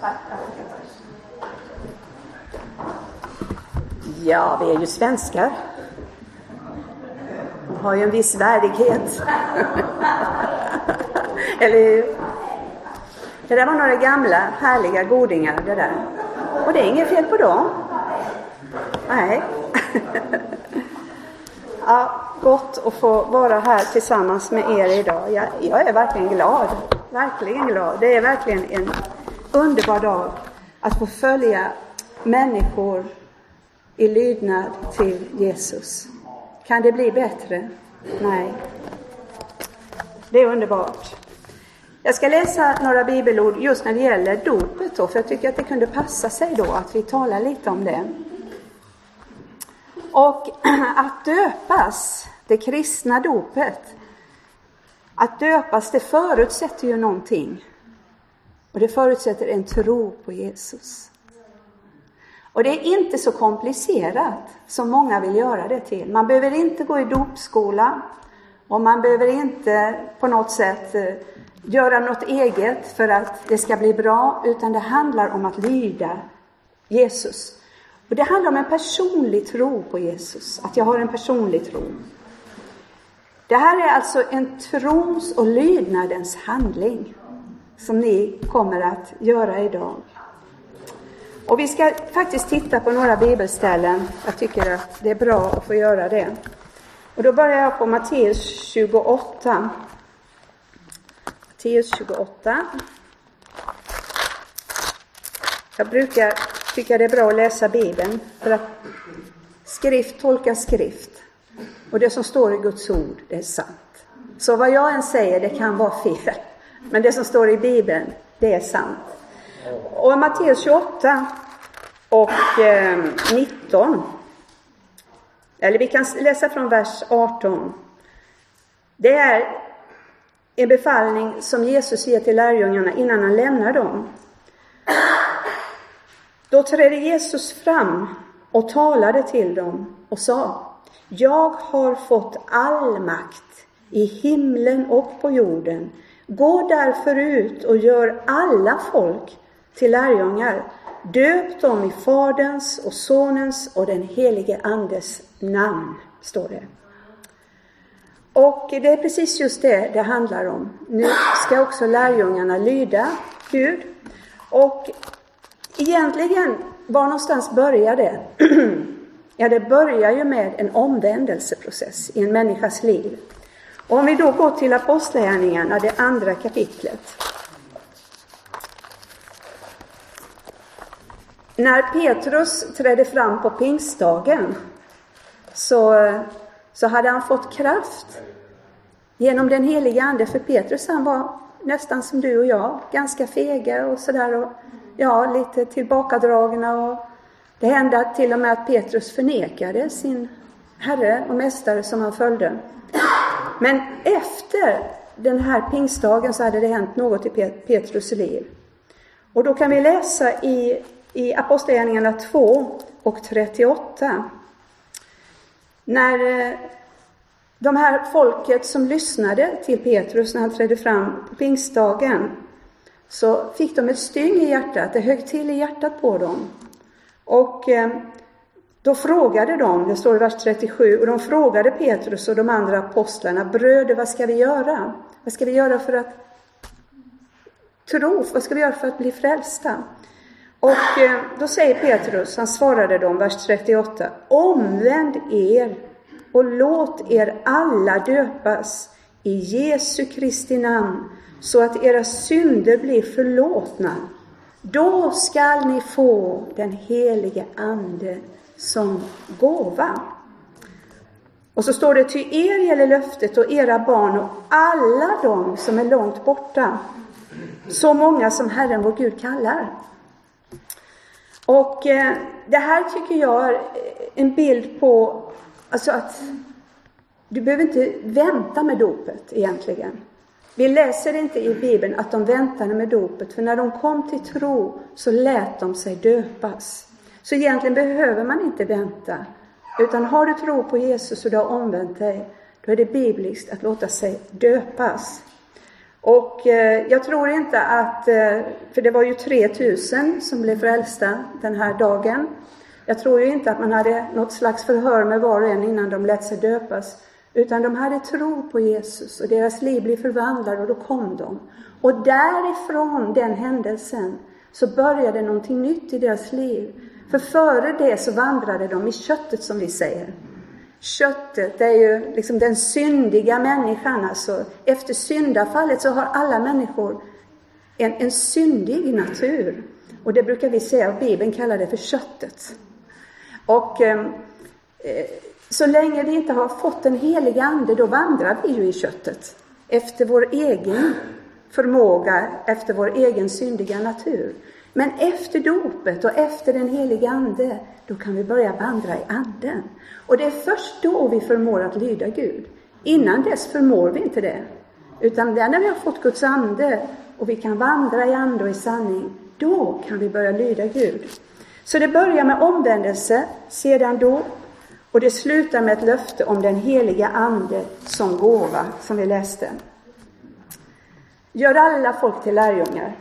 Ja, vi är ju svenskar. De har ju en viss värdighet. Eller det där var några gamla, härliga godingar det där. Och det är inget fel på dem. Nej. Ja, gott att få vara här tillsammans med er idag. Jag är verkligen glad. Verkligen glad. Det är verkligen en underbar dag att få följa människor i lydnad till Jesus. Kan det bli bättre? Nej. Det är underbart. Jag ska läsa några bibelord just när det gäller dopet då, för jag tycker att det kunde passa sig då att vi talar lite om det. Och att döpas, det kristna dopet, att döpas, det förutsätter ju någonting. Och det förutsätter en tro på Jesus. Och det är inte så komplicerat som många vill göra det till. Man behöver inte gå i dopskola. Och man behöver inte på något sätt göra något eget för att det ska bli bra. Utan det handlar om att lyda Jesus. Och det handlar om en personlig tro på Jesus. Att jag har en personlig tro. Det här är alltså en trons och lydnadens handling. Som ni kommer att göra idag. Och vi ska faktiskt titta på några bibelställen. Jag tycker att det är bra att få göra det. Och då börjar jag på Matteus 28. Matteus 28. Jag brukar tycka det är bra att läsa Bibeln. För att skrift tolkar skrift. Och det som står i Guds ord, det är sant. Så vad jag än säger, det kan vara fel. Men det som står i Bibeln, det är sant. Och Matteus 28 och 19. Eller vi kan läsa från vers 18. Det är en befallning som Jesus ger till lärjungarna innan han lämnar dem. Då trädde Jesus fram och talade till dem och sa: Jag har fått all makt i himlen och på jorden. Gå därför ut och gör alla folk till lärjungar. Döp dem i Faderns och Sonens och den helige Andes namn, står det. Och det är precis just det handlar om. Nu ska också lärjungarna lyda Gud. Och egentligen, var någonstans börjar det? Ja, det börjar ju med en omvändelseprocess i en människas liv. Och om vi då går till Apostlagärningarna, det andra kapitlet. När Petrus trädde fram på pingstdagen så hade han fått kraft genom den heliga ande. För Petrus, han var nästan som du och jag, ganska fega och sådär. Och ja, lite tillbakadragna. Och det hände till och med att Petrus förnekade sin herre och mästare som han följde. Men efter den här pingstdagen så hade det hänt något i Petrus liv. Och då kan vi läsa i Apostlagärningarna 2 och 38. När de här folket som lyssnade till Petrus när han trädde fram på pingstdagen, så fick de ett styng i hjärtat. Det högg till i hjärtat på dem. Och då frågade de, det står i vers 37, och de frågade Petrus och de andra apostlarna: bröder, vad ska vi göra? Vad ska vi göra för att tro? Vad ska vi göra för att bli frälsta? Och då säger Petrus, han svarade dem, vers 38: omvänd er och låt er alla döpas i Jesu Kristi namn, så att era synder blir förlåtna. Då skall ni få den helige ande som gåva. Och så står det: ty er gäller löftet och era barn och alla de som är långt borta, så många som Herren vår Gud kallar. Och det här tycker jag är en bild på, alltså att du behöver inte vänta med dopet egentligen. Vi läser inte i Bibeln att de väntade med dopet, för när de kom till tro så lät de sig döpas. Så egentligen behöver man inte vänta, utan har du tro på Jesus och du har omvänt dig, då är det bibliskt att låta sig döpas. Och jag tror inte att, för det var ju 3000 som blev frälsta den här dagen. Jag tror ju inte att man hade något slags förhör med var och en innan de lät sig döpas. Utan de hade tro på Jesus och deras liv blev förvandlade och då kom de. Och därifrån den händelsen så började någonting nytt i deras liv. För före det så vandrade de i köttet som vi säger. Köttet är ju liksom den syndiga människan. Alltså. Efter syndafallet så har alla människor en syndig natur. Och det brukar vi säga, och Bibeln kallar det för köttet. Och så länge vi inte har fått den heliga ande, då vandrar vi ju i köttet. Efter vår egen förmåga, efter vår egen syndiga natur. Men efter dopet och efter den heliga ande, då kan vi börja vandra i anden. Och det är först då vi förmår att lyda Gud. Innan dess förmår vi inte det. Utan det är när vi har fått Guds ande och vi kan vandra i ande och i sanning, då kan vi börja lyda Gud. Så det börjar med omvändelse, sedan dop, och det slutar med ett löfte om den heliga ande som gåva, som vi läste. Gör alla folk till lärjungar.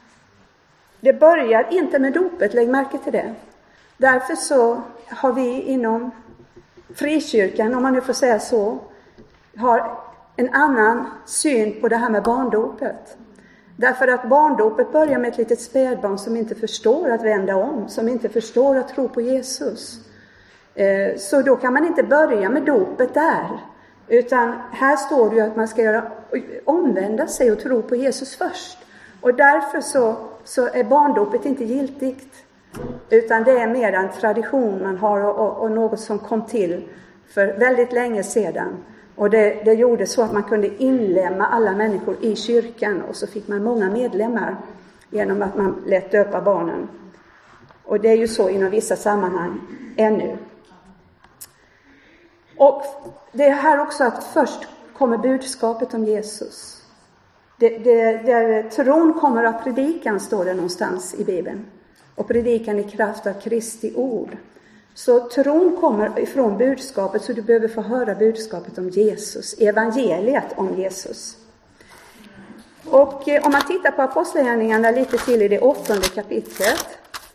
Det börjar inte med dopet, lägg märke till det. Därför så har vi inom frikyrkan, om man nu får säga så, har en annan syn på det här med barndopet. Därför att barndopet börjar med ett litet spädbarn som inte förstår att vända om, som inte förstår att tro på Jesus. Så då kan man inte börja med dopet där. Utan här står det ju att man ska omvända sig och tro på Jesus först. Och därför så är barndopet inte giltigt. Utan det är mer en tradition man har och något som kom till för väldigt länge sedan. Och det gjorde så att man kunde inlämna alla människor i kyrkan. Och så fick man många medlemmar genom att man lät döpa barnen. Och det är ju så inom vissa sammanhang ännu. Och det är här också att först kommer budskapet om Jesus. Där tron kommer av predikan, står det någonstans i Bibeln. Och predikan i kraft av Kristi ord. Så tron kommer ifrån budskapet, så du behöver få höra budskapet om Jesus. Evangeliet om Jesus. Och om man tittar på apostlagärningarna lite till i det 8:e kapitlet.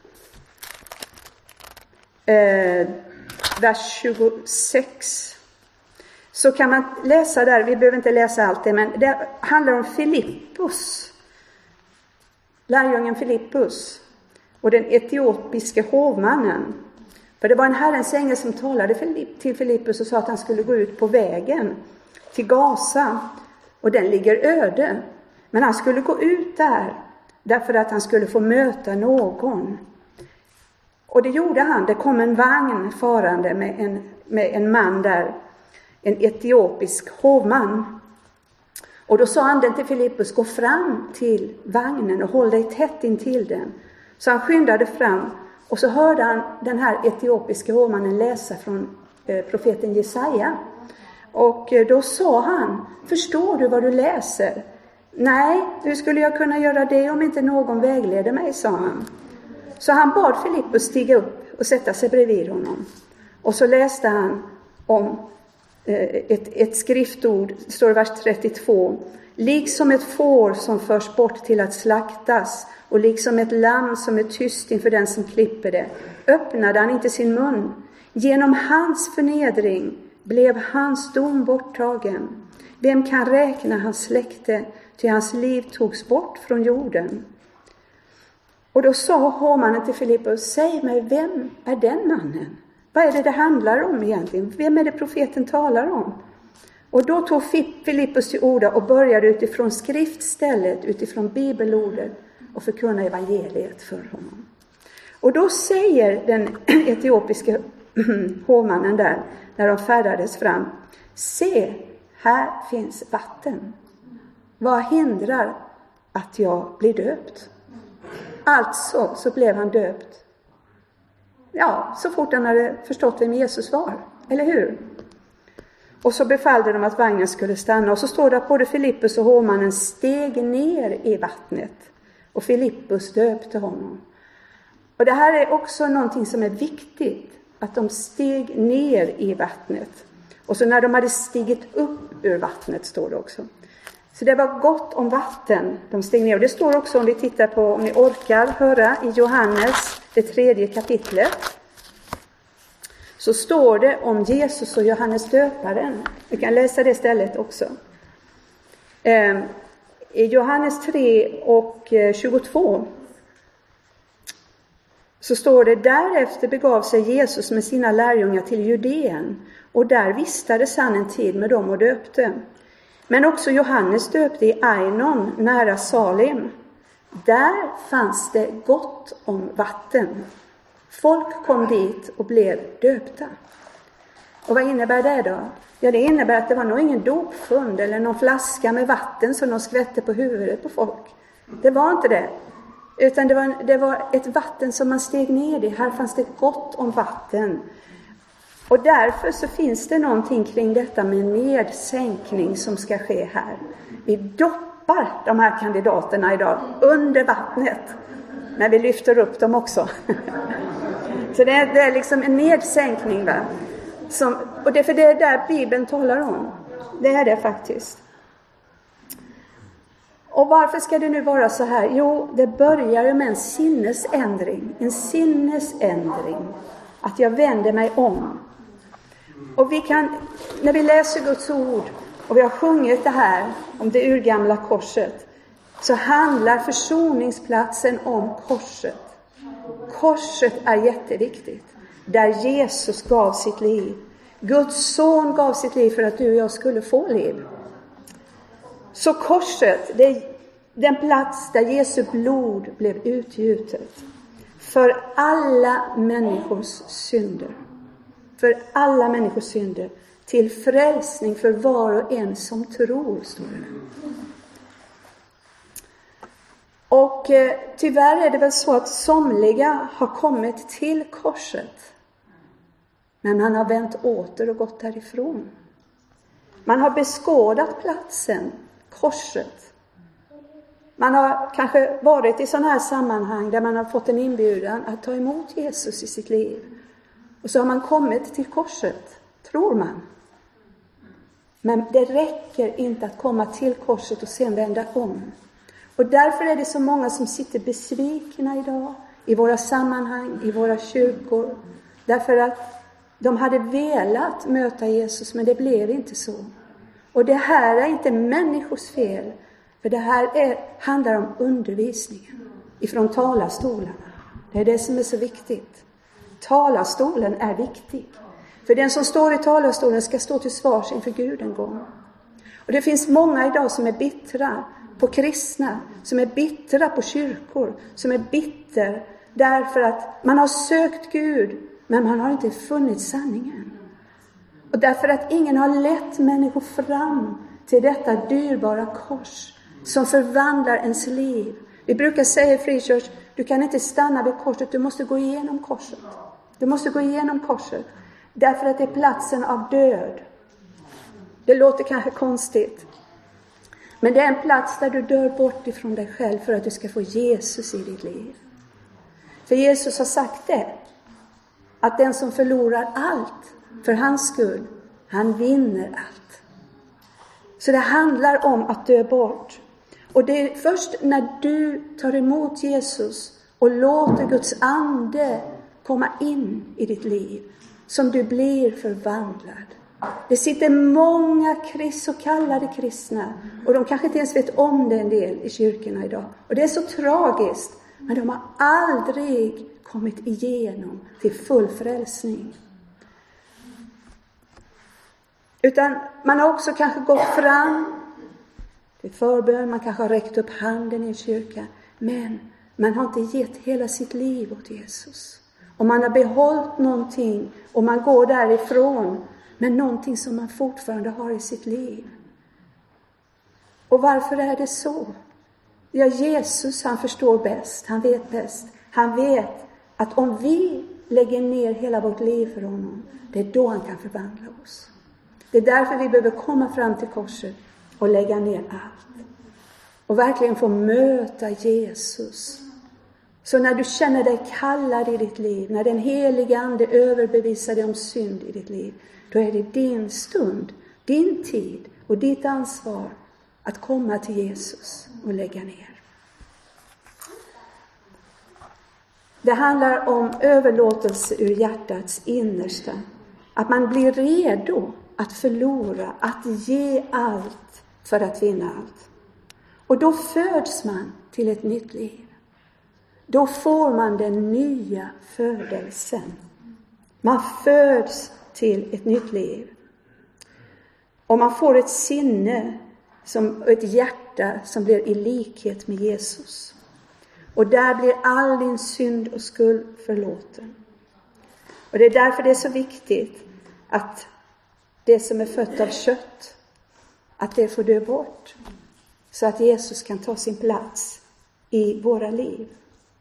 Vers 26. Så kan man läsa där, vi behöver inte läsa allt det, men det handlar om Filippus. Lärjungen Filippus och den etiopiske hovmannen. För det var en Herrens ängel som talade till Filippus och sa att han skulle gå ut på vägen till Gaza. Och den ligger öde. Men han skulle gå ut där därför att han skulle få möta någon. Och det gjorde han. Det kom en vagn farande med en man där. En etiopisk hovman. Och då sa anden till Filippus, gå fram till vagnen och håll dig tätt in till den. Så han skyndade fram och så hörde han den här etiopiska hovmannen läsa från profeten Jesaja. Och då sa han, förstår du vad du läser? Nej, hur skulle jag kunna göra det om inte någon vägleder mig, sa han. Så han bad Filippus stiga upp och sätta sig bredvid honom. Och så läste han om ett skriftord, står i vers 32. Liksom ett får som förs bort till att slaktas och liksom ett lamm som är tyst inför den som klipper det, öppnade han inte sin mun. Genom hans förnedring blev hans dom borttagen. Vem kan räkna hans släkte, till hans liv togs bort från jorden? Och då sa hovmannen till Filippus, säg mig, vem är den mannen? Vad är det handlar om egentligen? Vem är det profeten talar om? Och då tog Filippus till orda och började utifrån skriftstället, utifrån bibelordet och förkunna evangeliet för honom. Och då säger den etiopiska hovmannen där, när de färdades fram, se, här finns vatten. Vad hindrar att jag blir döpt? Alltså så blev han döpt. Ja, så fort han hade förstått vem Jesus var. Eller hur? Och så befallde de att vagnen skulle stanna. Och så står det att både Filippus och hovmannen steg ner i vattnet. Och Filippus döpte honom. Och det här är också någonting som är viktigt. Att de steg ner i vattnet. Och så när de hade stigit upp ur vattnet, står det också. Så det var gott om vatten. De steg ner. Och det står också, om vi tittar på, om ni orkar höra, i Johannes, det 3:e kapitlet. Så står det om Jesus och Johannes döparen. Vi kan läsa det stället också. I Johannes 3:22 så står det: därefter begav sig Jesus med sina lärjungar till Judeen, och där vistades han en tid med dem och döpte. Men också Johannes döpte i Ainon nära Salim. Där fanns det gott om vatten. Folk kom dit och blev döpta. Och vad innebär det då? Ja, det innebär att det var nog ingen dopfund eller någon flaska med vatten som de skvätte på huvudet på folk. Det var inte det. Utan det var ett vatten som man steg ner i. Här fanns det gott om vatten. Och därför så finns det någonting kring detta med nedsänkning som ska ske här. Vi doppar de här kandidaterna idag under vattnet. Men vi lyfter upp dem också. Så det är liksom en nedsänkning, va? Och det är för det är där Bibeln talar om. Det är det faktiskt. Och varför ska det nu vara så här? Jo, det börjar ju med en sinnesändring. En sinnesändring. Att jag vänder mig om. Och vi kan, när vi läser Guds ord och vi har sjungit det här om det urgamla korset, så handlar försoningsplatsen om korset. Korset är jätteviktigt. Där Jesus gav sitt liv. Guds son gav sitt liv för att du och jag skulle få liv. Så korset, det är den plats där Jesu blod blev utgjutet. För alla människors synder. För alla människors synder. Till frälsning för var och en som tror, står det. Och tyvärr är det väl så att somliga har kommit till korset. Men man har vänt åter och gått därifrån. Man har beskådat platsen, korset. Man har kanske varit i sådana här sammanhang där man har fått en inbjudan att ta emot Jesus i sitt liv. Och så har man kommit till korset, tror man. Men det räcker inte att komma till korset och sen vända om. Och därför är det så många som sitter besvikna idag i våra sammanhang, i våra kyrkor. Därför att de hade velat möta Jesus, men det blev inte så. Och det här är inte människors fel, för det här handlar om undervisningen ifrån talarstolarna. Det är det som är så viktigt. Talarstolen är viktig. För den som står i talarstolen ska stå till svars inför Gud en gång. Och det finns många idag som är bittra på kristna, som är bittra på kyrkor, som är bitter därför att man har sökt Gud, men man har inte funnit sanningen. Och därför att ingen har lett människor fram till detta dyrbara kors som förvandlar ens liv. Vi brukar säga i Frikyrkan, du kan inte stanna vid korset, du måste gå igenom korset. Du måste gå igenom korset. Därför att det är platsen av död. Det låter kanske konstigt. Men det är en plats där du dör bort ifrån dig själv för att du ska få Jesus i ditt liv. För Jesus har sagt det. Att den som förlorar allt för hans skull, han vinner allt. Så det handlar om att dö bort. Och det är först när du tar emot Jesus och låter Guds ande komma in i ditt liv som du blir förvandlad. Det sitter många så kallade kristna och de kanske inte ens vet om det en del i kyrkorna idag. Och det är så tragiskt, men de har aldrig kommit igenom till full frälsning. Utan man har också kanske gått fram till förbön, man kanske har räckt upp handen i en kyrka, men man har inte gett hela sitt liv åt Jesus. Och man har behållit någonting och man går därifrån med någonting som man fortfarande har i sitt liv. Och varför är det så? Ja, Jesus, han förstår bäst, han vet bäst. Han vet att om vi lägger ner hela vårt liv för honom, det är då han kan förvandla oss. Det är därför vi behöver komma fram till korset och lägga ner allt. Och verkligen få möta Jesus. Så när du känner dig kallad i ditt liv, när den heliga ande överbevisar dig om synd i ditt liv, då är det din stund, din tid och ditt ansvar att komma till Jesus och lägga ner. Det handlar om överlåtelse ur hjärtats innersta. Att man blir redo att förlora, att ge allt för att vinna allt. Och då föds man till ett nytt liv. Då får man den nya födelsen. Man föds till ett nytt liv. Och man får ett sinne, ett hjärta som blir i likhet med Jesus. Och där blir all din synd och skuld förlåten. Och det är därför det är så viktigt att det som är fött av kött, att det får dö bort. Så att Jesus kan ta sin plats i våra liv.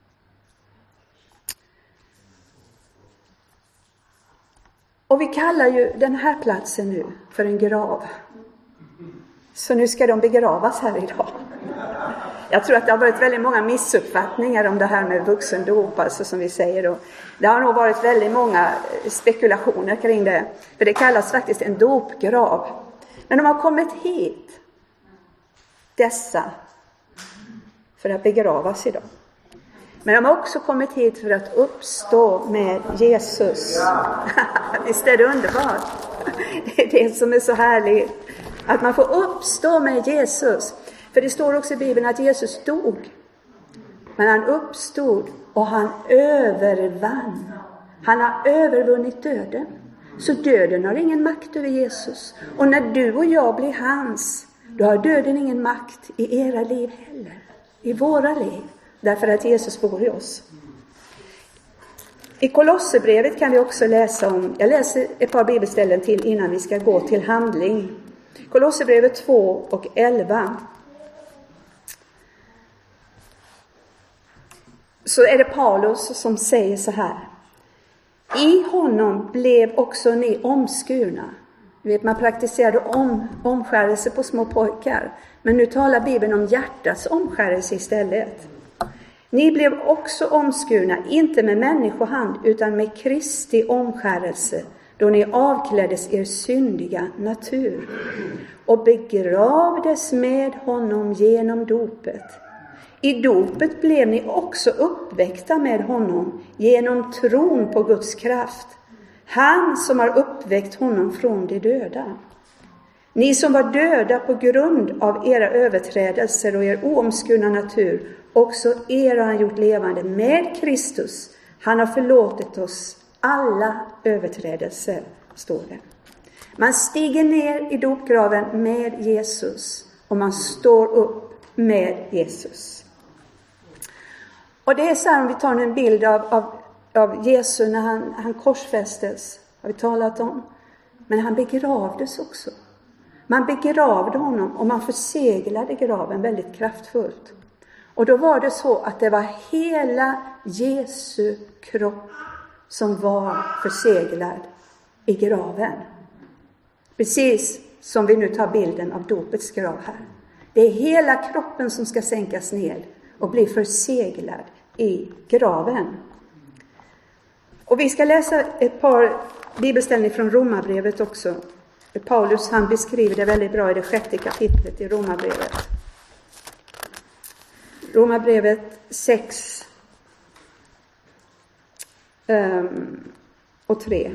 Och vi kallar ju den här platsen nu för en grav. Så nu ska de begravas här idag. Jag tror att det har varit väldigt många missuppfattningar om det här med vuxendop, alltså som vi säger. Och det har nog varit väldigt många spekulationer kring det. För det kallas faktiskt en dopgrav. Men de har kommit hit, dessa, för att begravas idag. Men de har också kommit hit för att uppstå med Jesus. Visst är det underbart? Det är det som är så härligt. Att man får uppstå med Jesus. För det står också i Bibeln att Jesus dog. Men han uppstod och han övervann. Han har övervunnit döden. Så döden har ingen makt över Jesus. Och när du och jag blir hans, då har döden ingen makt i era liv heller. I våra liv. Därför att Jesus bor i oss. I Kolosserbrevet kan vi också läsa om, jag läser ett par bibelställen till innan vi ska gå till handling. Kolosserbrevet 2 och 11. Så är det Paulus som säger så här. I honom blev också ni omskurna. Man praktiserade omskärelse på små pojkar. Men nu talar Bibeln om hjärtats omskärelse istället. Ni blev också omskurna, inte med människohand utan med Kristi omskärelse, då ni avkläddes er syndiga natur och begravdes med honom genom dopet. I dopet blev ni också uppväckta med honom genom tron på Guds kraft. Han som har uppväckt honom från de döda. Ni som var döda på grund av era överträdelser och er oomskurna natur, också er har han gjort levande med Kristus. Han har förlåtit oss alla överträdelser, står det. Man stiger ner i dopgraven med Jesus och man står upp med Jesus. Och det är så här, om vi tar en bild av Jesus när han korsfästes, har vi talat om. Men han begravdes också. Man begravde honom och man förseglade graven väldigt kraftfullt. Och då var det så att det var hela Jesu kropp som var förseglad i graven. Precis som vi nu tar bilden av dopets grav här. Det är hela kroppen som ska sänkas ner och bli förseglad i graven. Och vi ska läsa ett par bibelställningar från Romarbrevet också. Paulus, han beskriver det väldigt bra i det 6:e kapitlet i Romarbrevet. Romarbrevet 6 och 3.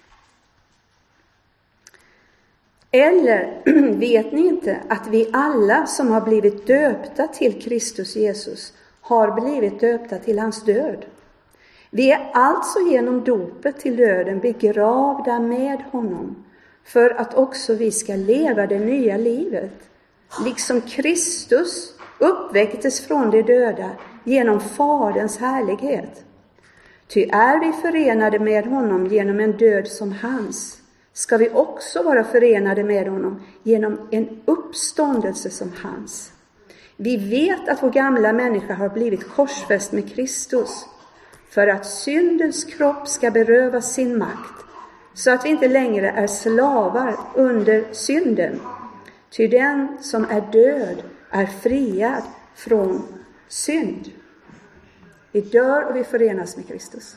Eller vet ni inte att vi alla som har blivit döpta till Kristus Jesus har blivit döpta till hans död? Vi är alltså genom dopet till döden begravda med honom, för att också vi ska leva det nya livet, liksom Kristus uppväcktes från de döda genom Faderns härlighet. Ty är vi förenade med honom genom en död som hans, ska vi också vara förenade med honom genom en uppståndelse som hans. Vi vet att vår gamla människa har blivit korsfäst med Kristus, för att syndens kropp ska berövas sin makt, så att vi inte längre är slavar under synden. Ty den som är död är friad från synd. Vi dör och vi förenas med Kristus.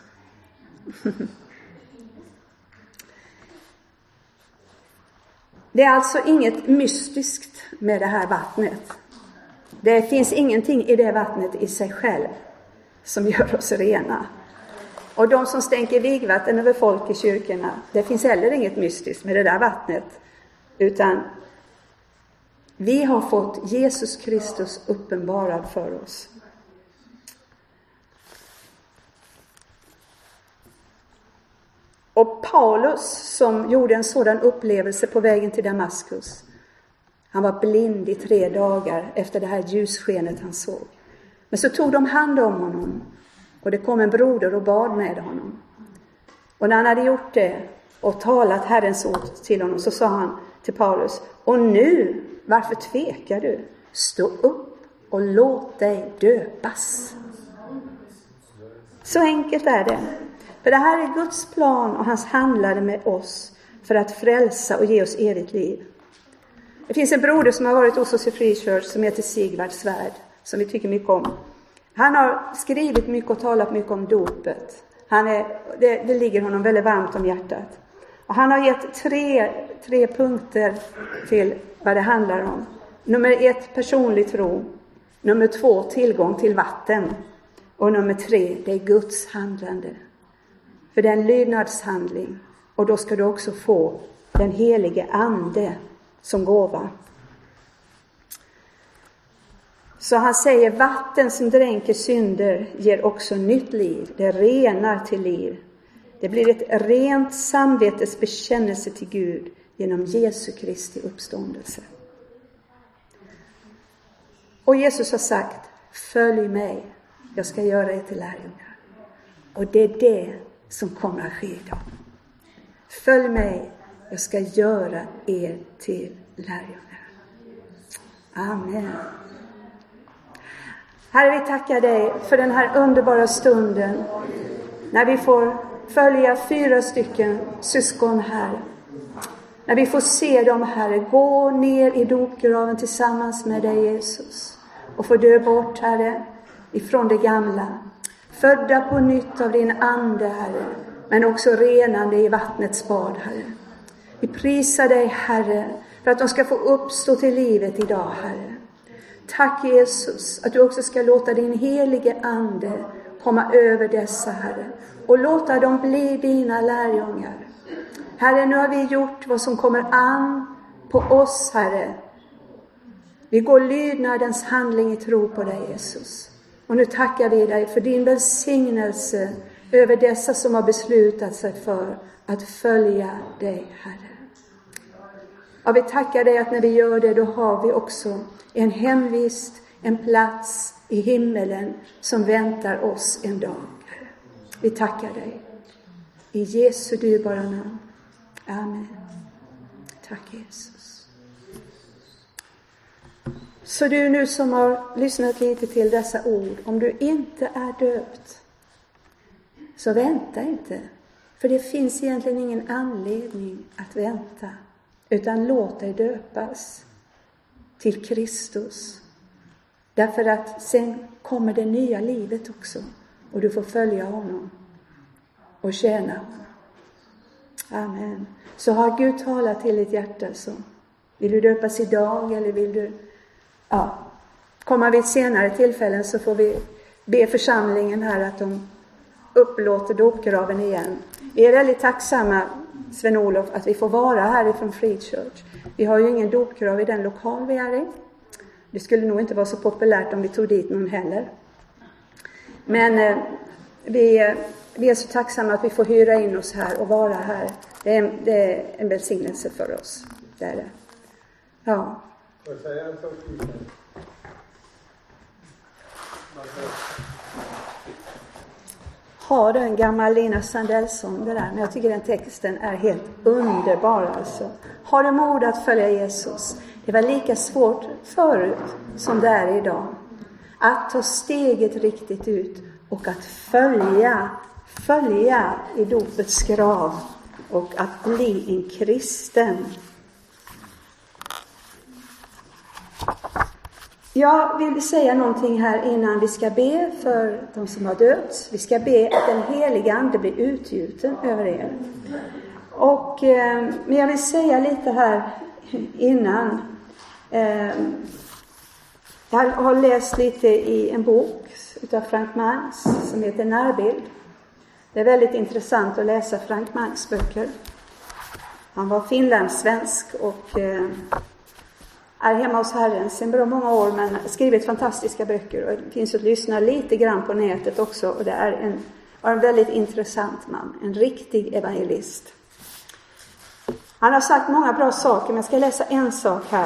Det är alltså inget mystiskt med det här vattnet. Det finns ingenting i det vattnet i sig själv som gör oss rena. Och de som stänker vigvatten över folk i kyrkorna, det finns heller inget mystiskt med det där vattnet. Utan vi har fått Jesus Kristus uppenbarad för oss. Och Paulus, som gjorde en sådan upplevelse på vägen till Damaskus, han var blind i 3 dagar efter det här ljusskenet han såg. Men så tog de hand om honom, och det kom en broder och bad med honom. Och när han hade gjort det och talat Herrens ord till honom, så sa han till Paulus: och nu, varför tvekar du? Stå upp och låt dig döpas. Så enkelt är det. För det här är Guds plan, och hans handlade med oss för att frälsa och ge oss evigt liv. Det finns en broder som har varit hos oss i Free Church som heter Sigvard Svärd, som vi tycker mycket om. Han har skrivit mycket och talat mycket om dopet. Det ligger honom väldigt varmt om hjärtat. Och han har gett tre punkter till vad det handlar om. Nummer 1, personlig tro. Nummer 2, tillgång till vatten. Och nummer 3, det är Guds handlande. För det är en lydnadshandling. Och då ska du också få den helige ande som gåva. Så han säger: vatten som dränker synder ger också nytt liv. Det renar till liv. Det blir ett rent samvetes bekännelse till Gud genom Jesu Kristi uppståndelse. Och Jesus har sagt: följ mig, jag ska göra er till lärjungar. Och det är det som kommer att ske idag. Följ mig, jag ska göra er till lärjungar. Amen. Herre, vi tackar dig för den här underbara stunden när vi får följa 4 syskon här. När vi får se dem, Herre, gå ner i dopgraven tillsammans med dig, Jesus. Och få dö bort, Herre, ifrån det gamla. Födda på nytt av din ande, Herre. Men också renande i vattnets bad, Herre. Vi prisar dig, Herre, för att de ska få uppstå till livet idag, Herre. Tack, Jesus, att du också ska låta din helige ande komma över dessa, Herre. Och låta dem bli dina lärjungar. Herre, nu har vi gjort vad som kommer an på oss, Herre. Vi går lydnadens handling i tro på dig, Jesus. Och nu tackar vi dig för din välsignelse över dessa som har beslutat sig för att följa dig, Herre. Och vi tackar dig att när vi gör det, då har vi också en hemvist, en plats i himmelen som väntar oss en dag, Herre. Vi tackar dig. I Jesu dyrbara namn. Amen. Tack, Jesus. Så du nu som har lyssnat lite till dessa ord, om du inte är döpt, så vänta inte. För det finns egentligen ingen anledning att vänta, utan låt dig döpas till Kristus. Därför att sen kommer det nya livet också, och du får följa honom och tjäna honom. Amen. Så har Gud talat till ditt hjärta, så vill du döpas idag, eller vill du komma vid ett senare tillfällen, så får vi be församlingen här att de upplåter dopgraven igen. Vi är väldigt tacksamma, Sven-Olof, att vi får vara här ifrån Free Church. Vi har ju ingen dopgrav i den lokal vi är i. Det skulle nog inte vara så populärt om vi tog dit någon heller. Men vi är så tacksamma att vi får hyra in oss här och vara här. Det är en välsignelse för oss. Det är det. Ja. Får jag säga en sak? Har en gammal Lina Sandell-sång det där, men jag tycker den texten är helt underbar alltså. Har du mod att följa Jesus? Det var lika svårt förut som det är idag. Att ta steget riktigt ut och att följa i dopets grav och att bli en kristen. Jag vill säga någonting här innan vi ska be för de som har dött. Vi ska be att den heliga ande blir utgjuten över er. Men jag vill säga lite här innan. Jag har läst lite i en bok utav Frank Mangs som heter Närbild. Det är väldigt intressant att läsa Frank Mangs böcker. Han var finlandssvensk och är hemma hos Herren sedan bra många år, men skrivit fantastiska böcker. Och det finns att lyssna lite grann på nätet också. Och det är en väldigt intressant man, en riktig evangelist. Han har sagt många bra saker, men jag ska läsa en sak här.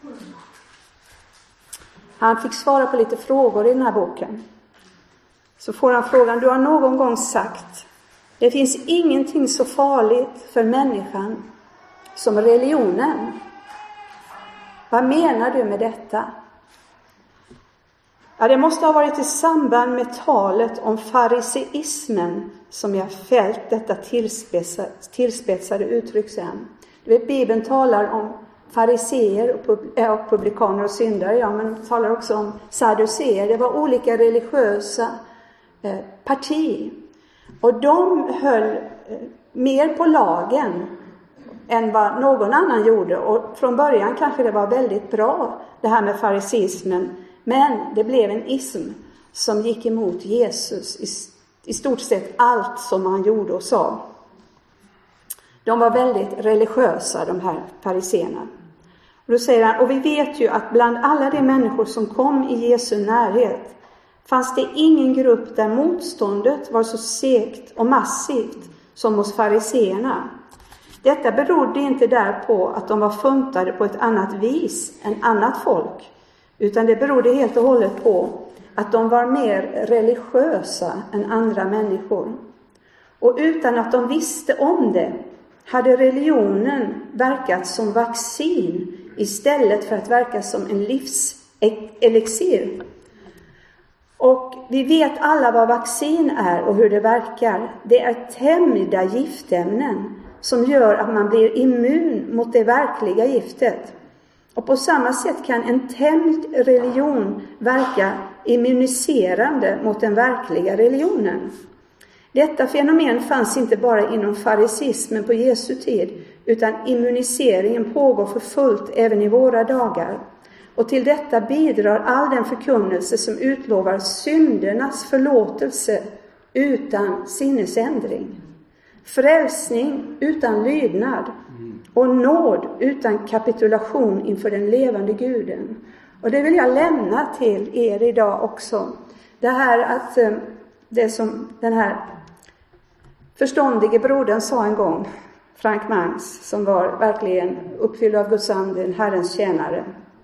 Han fick svara på lite frågor i den här boken. Så får han frågan: du har någon gång sagt, det finns ingenting så farligt för människan som religionen. Vad menar du med detta? Ja, det måste ha varit i samband med talet om fariseismen som jag fällt detta tillspetsade uttryck sen. Du vet, Bibeln talar om fariseer och publikaner och syndare, ja, men talar också om sadduceer. Det var olika religiösa parti. Och de höll mer på lagen än vad någon annan gjorde. Och från början kanske det var väldigt bra det här med fariseismen. Men det blev en ism som gick emot Jesus i stort sett allt som han gjorde och sa. De var väldigt religiösa, de här fariseerna. Och då säger han, och vi vet ju att bland alla de människor som kom i Jesu närhet fanns det ingen grupp där motståndet var så segt och massivt som hos fariseerna. Detta berodde inte därpå att de var funtade på ett annat vis än annat folk, utan det berodde helt och hållet på att de var mer religiösa än andra människor. Och utan att de visste om det hade religionen verkat som vaccin istället för att verka som en livselixir. Och vi vet alla vad vaccin är och hur det verkar. Det är tämjda giftämnen som gör att man blir immun mot det verkliga giftet. Och på samma sätt kan en tämjd religion verka immuniserande mot den verkliga religionen. Detta fenomen fanns inte bara inom farisismen på Jesu tid, utan immuniseringen pågår för fullt även i våra dagar. Och till detta bidrar all den förkunnelse som utlovar syndernas förlåtelse utan sinnesändring, frälsning utan lydnad och nåd utan kapitulation inför den levande Guden. Och det vill jag lämna till er idag också. Det här att det som den här förståndige brodern sa en gång, Frank Mangs, som var verkligen uppfylld av Guds ande, en Herrens tjänare.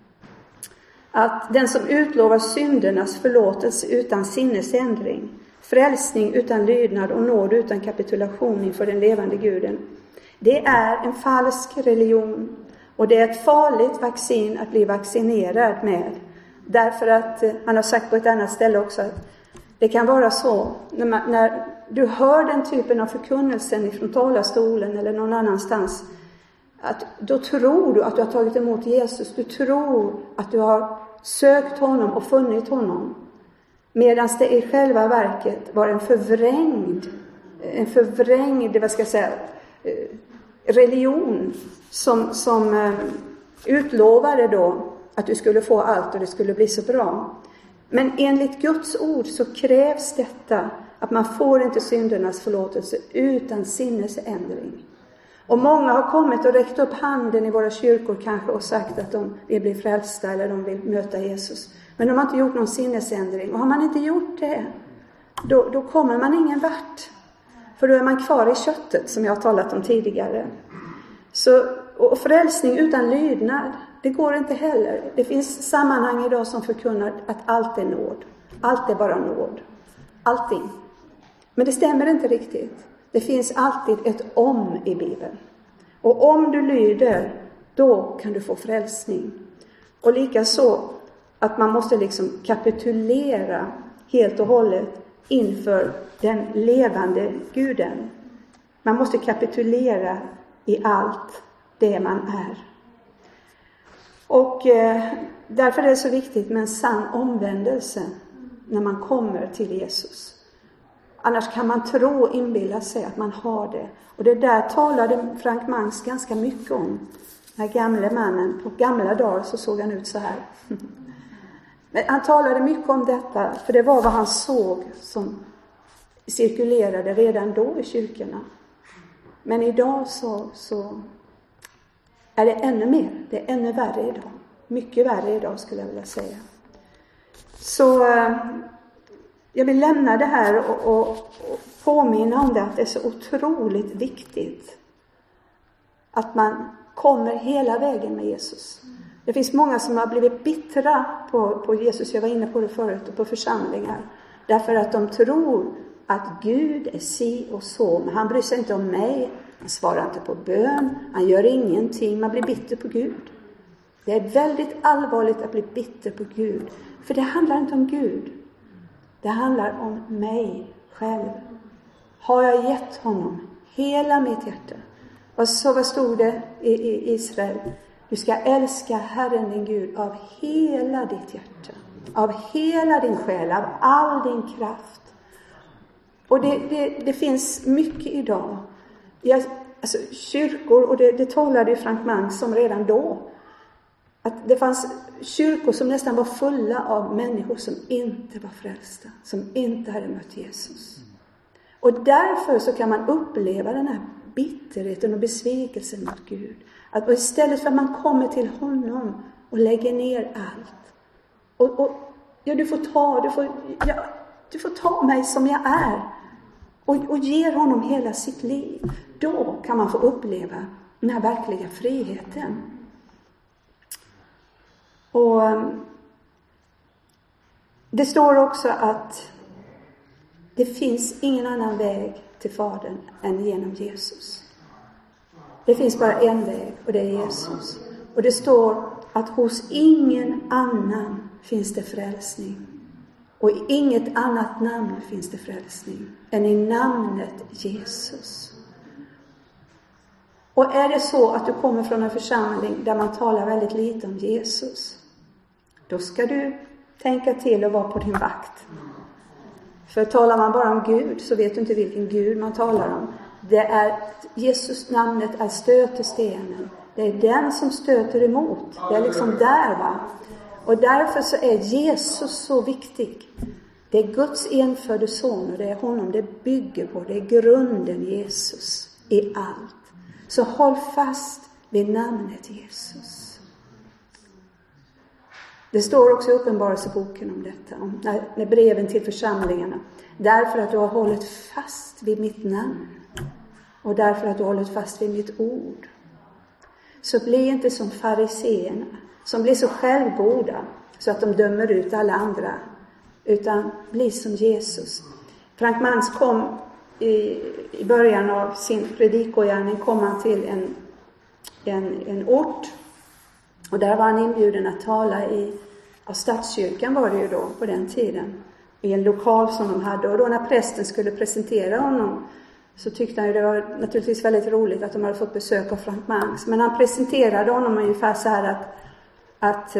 Att den som utlovar syndernas förlåtelse utan sinnesändring, frälsning utan lydnad och nåd utan kapitulation inför den levande Guden, det är en falsk religion. Och det är ett farligt vaccin att bli vaccinerad med. Därför att han har sagt på ett annat ställe också att det kan vara så när du hör den typen av förkunnelsen från talarstolen eller någon annanstans, att då tror du att du har tagit emot Jesus. Du tror att du har sökt honom och funnit honom. Medan det i själva verket var en förvrängd, vad ska jag säga, religion som utlovade då att du skulle få allt och det skulle bli så bra. Men enligt Guds ord så krävs detta, att man får inte syndernas förlåtelse utan sinnesändring. Och många har kommit och räckt upp handen i våra kyrkor kanske och sagt att de vill bli frälsta eller de vill möta Jesus. Men de har inte gjort någon sinnesändring. Och har man inte gjort det, då kommer man ingen vart. För då är man kvar i köttet, som jag har talat om tidigare. Och frälsning utan lydnad, det går inte heller. Det finns sammanhang idag som förkunnar att allt är nåd. Allt är bara nåd. Allting. Men det stämmer inte riktigt. Det finns alltid ett om i Bibeln. Och om du lyder, då kan du få frälsning. Och likaså att man måste liksom kapitulera helt och hållet inför den levande Guden. Man måste kapitulera i allt det man är. Och därför är det så viktigt med en sann omvändelse när man kommer till Jesus. Annars kan man tro och inbilla sig att man har det. Och det där talade Frank Mangs ganska mycket om. Den här gamla mannen, på gamla dagar så såg han ut så här. Men han talade mycket om detta, för det var vad han såg som cirkulerade redan då i kyrkorna. Men idag så är det ännu mer, det är ännu värre idag. Mycket värre idag skulle jag vilja säga. Så jag vill lämna det här och påminna om det, att det är så otroligt viktigt att man kommer hela vägen med Jesus. Det finns många som har blivit bittra på Jesus, jag var inne på det förut, och på församlingar. Därför att de tror att Gud är si och så, men han bryr sig inte om mig. Han svarar inte på bön, han gör ingenting, man blir bitter på Gud. Det är väldigt allvarligt att bli bitter på Gud. För det handlar inte om Gud. Det handlar om mig själv. Har jag gett honom hela mitt hjärta? Och så vad stod det i Israel? Du ska älska Herren din Gud av hela ditt hjärta. Av hela din själ, av all din kraft. Och det finns mycket idag. Alltså kyrkor, och det talade ju Frank Mangs som redan då. Att det fanns kyrkor som nästan var fulla av människor som inte var frälsta. Som inte hade mött Jesus. Och därför så kan man uppleva den här bitterheten och besvikelsen mot Gud. Att istället för att man kommer till honom och lägger ner allt. Ja, du får ta mig som jag är. Och ger honom hela sitt liv. Då kan man få uppleva den här verkliga friheten. Och det står också att det finns ingen annan väg till Fadern än genom Jesus. Det finns bara en väg, och det är Jesus. Och det står att hos ingen annan finns det frälsning. Och i inget annat namn finns det frälsning än i namnet Jesus. Och är det så att du kommer från en församling där man talar väldigt lite om Jesus, då ska du tänka till och vara på din vakt. För talar man bara om Gud så vet du inte vilken Gud man talar om. Det är Jesus, namnet är stötestenen. Det är den som stöter emot. Det är liksom där, va. Och därför så är Jesus så viktig. Det är Guds enfödde son, och det är honom det bygger på. Det är grunden Jesus i allt. Så håll fast vid namnet Jesus. Det står också i Uppenbarelseboken om detta, om när breven till församlingarna. Därför att du har hållit fast vid mitt namn. Och därför att du har hållit fast vid mitt ord. Så bli inte som fariseerna, som blir så självgoda så att de dömer ut alla andra. Utan bli som Jesus. Frank Mangs kom i början av sin predikogärning, kom han till en ort. Och där var han inbjuden att tala av stadskyrkan, var det ju då på den tiden. I en lokal som de hade. Och då när prästen skulle presentera honom, så tyckte han ju det var naturligtvis väldigt roligt att de hade fått besök av Frank Mangs. Men han presenterade honom ungefär så här att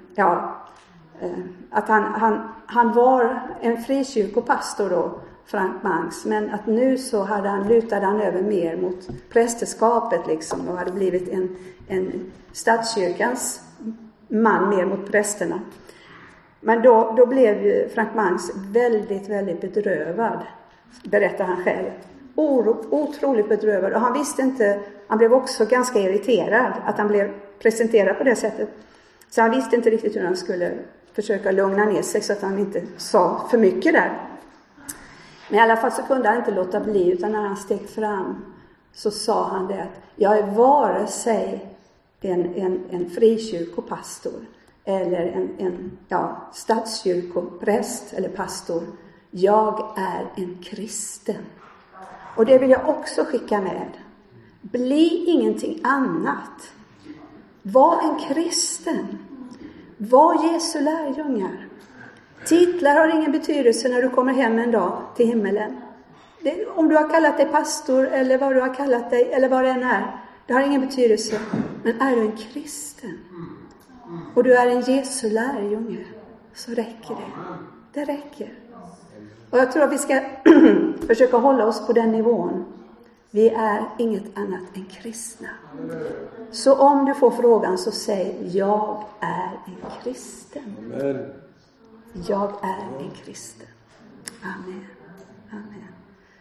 han var en frikyrkopastor då, Frank Mangs. Men att nu så lutade han över mer mot prästerskapet liksom. Och hade blivit en statskyrkans man mer mot prästerna. Men då blev ju Frank Mangs väldigt, väldigt bedrövad, berättar han själv. Otroligt bedrövad. Och han visste inte, han blev också ganska irriterad att han blev presenterad på det sättet. Så han visste inte riktigt hur han skulle försöka lugna ner sig så att han inte sa för mycket där. Men i alla fall så kunde han inte låta bli, utan när han steg fram så sa han det att jag är vare sig en frikyrkopastor eller en statskyrkopräst eller pastor. Jag är en kristen. Och det vill jag också skicka med. Bli ingenting annat. Var en kristen. Var Jesu lärjungar. Titlar har ingen betydelse när du kommer hem en dag till himmelen. Om du har kallat dig pastor eller vad du har kallat dig eller vad det än är. Det har ingen betydelse. Men är du en kristen och du är en Jesu lärjunge, så räcker det. Det räcker. Och jag tror att vi ska försöka hålla oss på den nivån. Vi är inget annat än kristna. Så om du får frågan så säg: jag är en kristen. Amen. Jag är en kristen. Amen.